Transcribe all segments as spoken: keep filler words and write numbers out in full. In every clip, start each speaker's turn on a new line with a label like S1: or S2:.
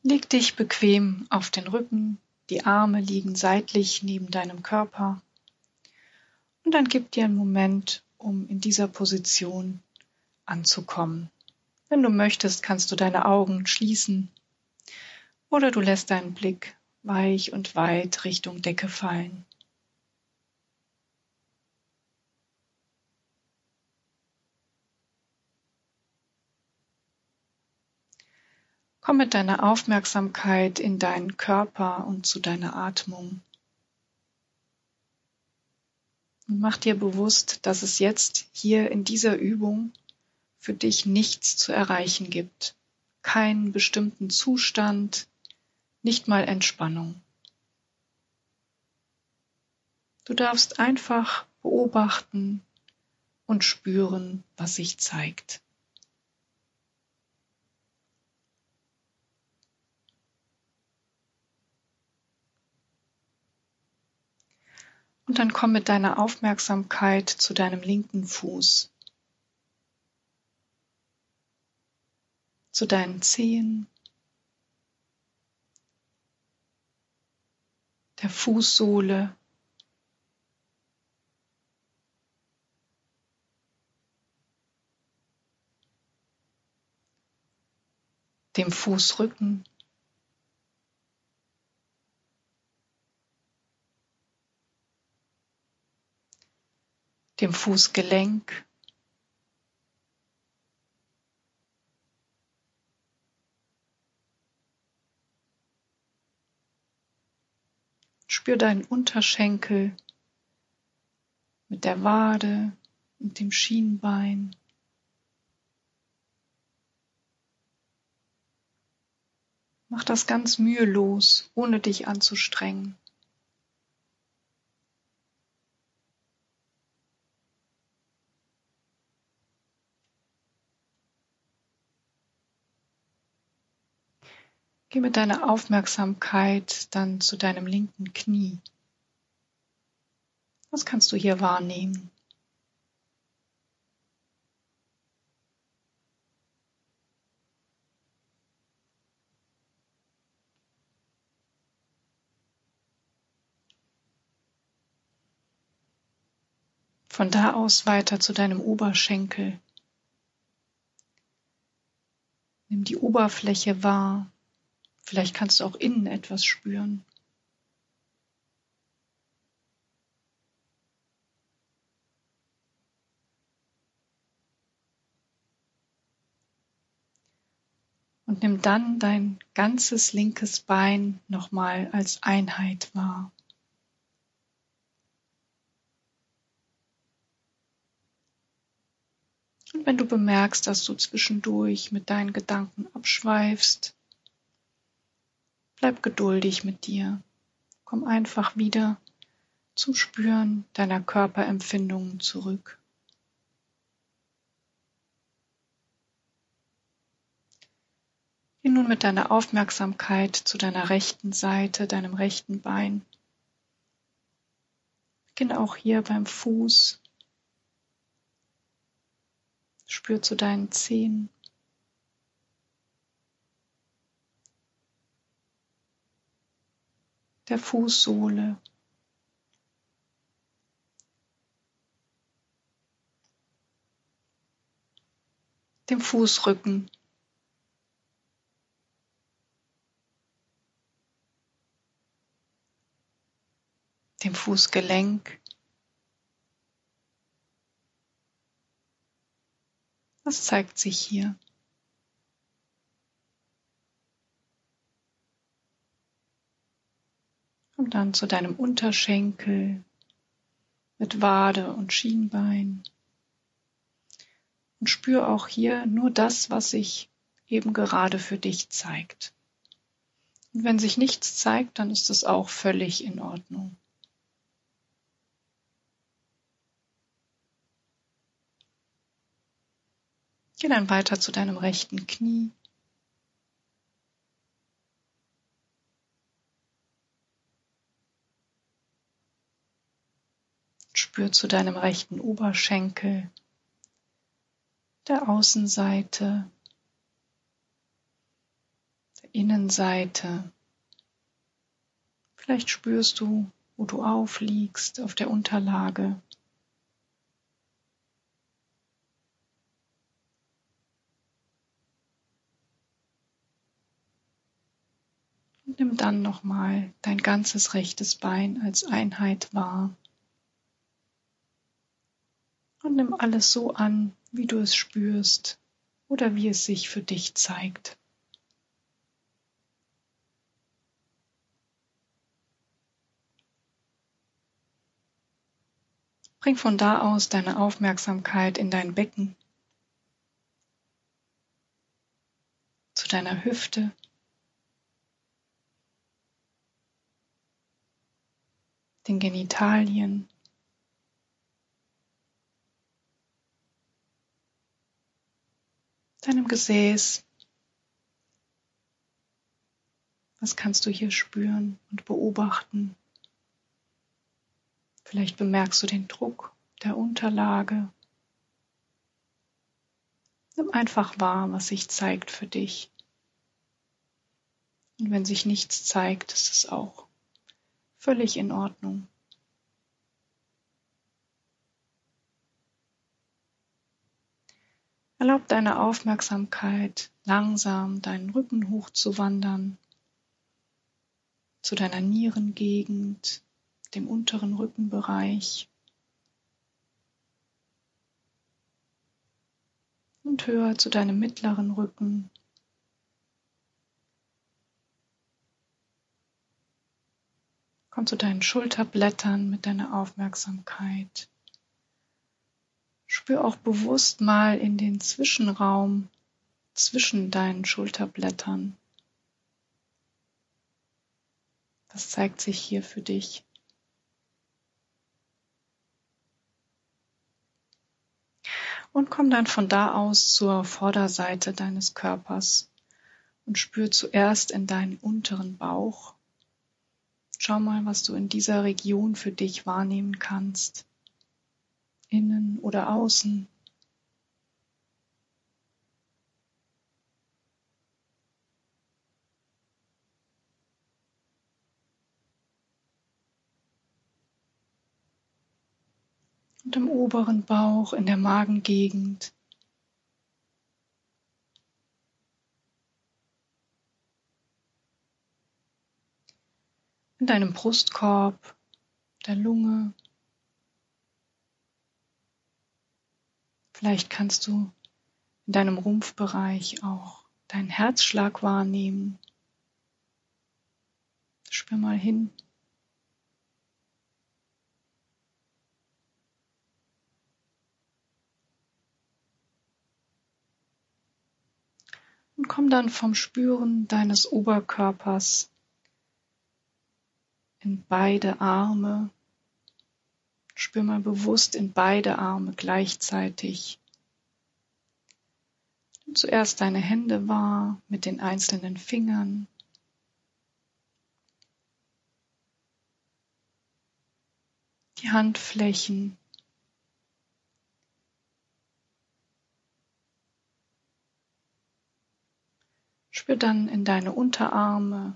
S1: Leg dich bequem auf den Rücken, die Arme liegen seitlich neben deinem Körper und dann gib dir einen Moment, um in dieser Position anzukommen. Wenn du möchtest, kannst du deine Augen schließen oder du lässt deinen Blick weich und weit Richtung Decke fallen. Komm mit deiner Aufmerksamkeit in deinen Körper und zu deiner Atmung. Und mach dir bewusst, dass es jetzt hier in dieser Übung für dich nichts zu erreichen gibt. Keinen bestimmten Zustand, nicht mal Entspannung. Du darfst einfach beobachten und spüren, was sich zeigt. Und dann komm mit deiner Aufmerksamkeit zu deinem linken Fuß, zu deinen Zehen, der Fußsohle, dem Fußrücken, dem Fußgelenk, spür deinen Unterschenkel mit der Wade und dem Schienbein. Mach das ganz mühelos, ohne dich anzustrengen. Geh mit deiner Aufmerksamkeit dann zu deinem linken Knie. Was kannst du hier wahrnehmen? Von da aus weiter zu deinem Oberschenkel. Nimm die Oberfläche wahr. Vielleicht kannst du auch innen etwas spüren. Und nimm dann dein ganzes linkes Bein nochmal als Einheit wahr. Und wenn du bemerkst, dass du zwischendurch mit deinen Gedanken abschweifst, bleib geduldig mit dir. Komm einfach wieder zum Spüren deiner Körperempfindungen zurück. Geh nun mit deiner Aufmerksamkeit zu deiner rechten Seite, deinem rechten Bein. Beginn auch hier beim Fuß. Spür zu deinen Zehen. Der Fußsohle. Dem Fußrücken. Dem Fußgelenk. Was zeigt sich hier? Und dann zu deinem Unterschenkel mit Wade und Schienbein. Und spür auch hier nur das, was sich eben gerade für dich zeigt. Und wenn sich nichts zeigt, dann ist es auch völlig in Ordnung. Geh dann weiter zu deinem rechten Knie. Spür zu deinem rechten Oberschenkel, der Außenseite, der Innenseite. Vielleicht spürst du, wo du aufliegst auf der Unterlage. Und nimm dann nochmal dein ganzes rechtes Bein als Einheit wahr. Und nimm alles so an, wie du es spürst oder wie es sich für dich zeigt. Bring von da aus deine Aufmerksamkeit in dein Becken, zu deiner Hüfte, den Genitalien, deinem Gesäß. Was kannst du hier spüren und beobachten? Vielleicht bemerkst du den Druck der Unterlage. Nimm einfach wahr, was sich zeigt für dich. Und wenn sich nichts zeigt, ist es auch völlig in Ordnung. Erlaub deiner Aufmerksamkeit, langsam deinen Rücken hochzuwandern, zu deiner Nierengegend, dem unteren Rückenbereich und höher zu deinem mittleren Rücken. Komm zu deinen Schulterblättern mit deiner Aufmerksamkeit. Spür auch bewusst mal in den Zwischenraum zwischen deinen Schulterblättern. Was zeigt sich hier für dich? Und komm dann von da aus zur Vorderseite deines Körpers und spür zuerst in deinen unteren Bauch. Schau mal, was du in dieser Region für dich wahrnehmen kannst. Innen oder außen. Und im oberen Bauch, in der Magengegend. In deinem Brustkorb, der Lunge. Vielleicht kannst du in deinem Rumpfbereich auch deinen Herzschlag wahrnehmen. Spür mal hin. Und komm dann vom Spüren deines Oberkörpers in beide Arme. Spür mal bewusst in beide Arme gleichzeitig. Nimm zuerst deine Hände wahr mit den einzelnen Fingern. Die Handflächen. Spür dann in deine Unterarme,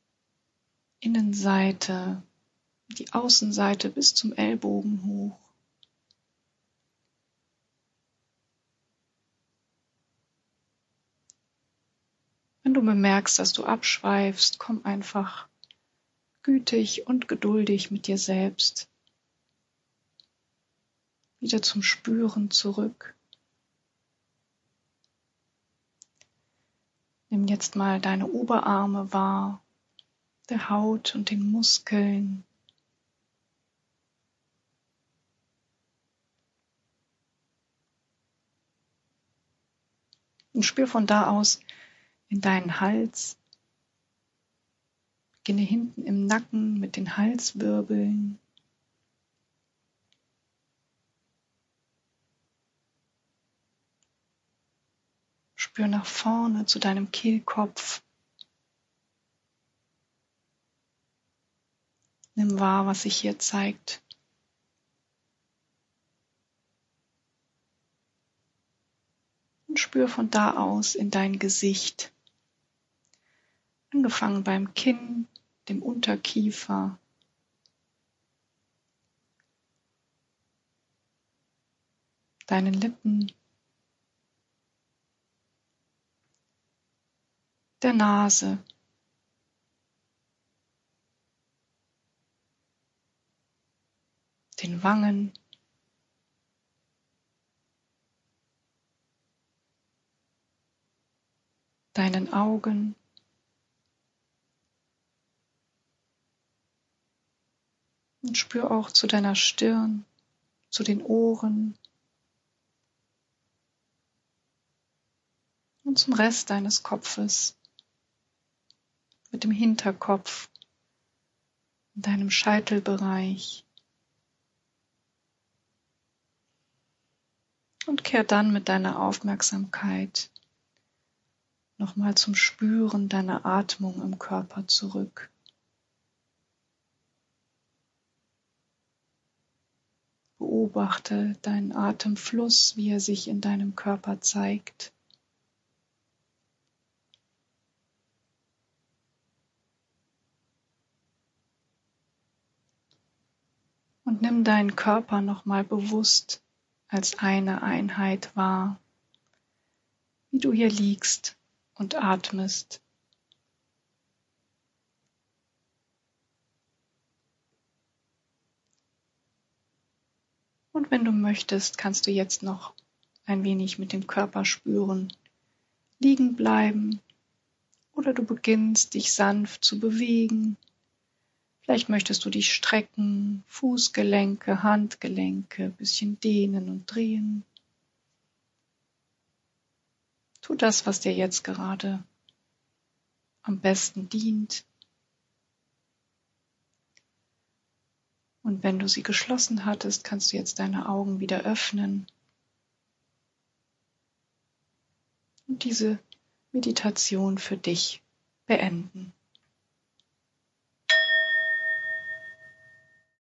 S1: Innenseite, die Außenseite bis zum Ellbogen hoch. Wenn du bemerkst, dass du abschweifst, komm einfach gütig und geduldig mit dir selbst wieder zum Spüren zurück. Nimm jetzt mal deine Oberarme wahr, der Haut und den Muskeln. Und spür von da aus in deinen Hals. Beginne hinten im Nacken mit den Halswirbeln. Spür nach vorne zu deinem Kehlkopf. Nimm wahr, was sich hier zeigt. Und spür von da aus in dein Gesicht. Angefangen beim Kinn, dem Unterkiefer, deinen Lippen, der Nase, den Wangen, deinen Augen, und spür auch zu deiner Stirn, zu den Ohren und zum Rest deines Kopfes, mit dem Hinterkopf, in deinem Scheitelbereich. Und kehr dann mit deiner Aufmerksamkeit nochmal zum Spüren deiner Atmung im Körper zurück. Beobachte deinen Atemfluss, wie er sich in deinem Körper zeigt. Und nimm deinen Körper nochmal bewusst als eine Einheit wahr, wie du hier liegst und atmest. Und wenn du möchtest, kannst du jetzt noch ein wenig mit dem Körper spüren, liegen bleiben, oder du beginnst dich sanft zu bewegen. Vielleicht möchtest du dich strecken, Fußgelenke, Handgelenke, ein bisschen dehnen und drehen. Tu das, was dir jetzt gerade am besten dient. Und wenn du sie geschlossen hattest, kannst du jetzt deine Augen wieder öffnen und diese Meditation für dich beenden.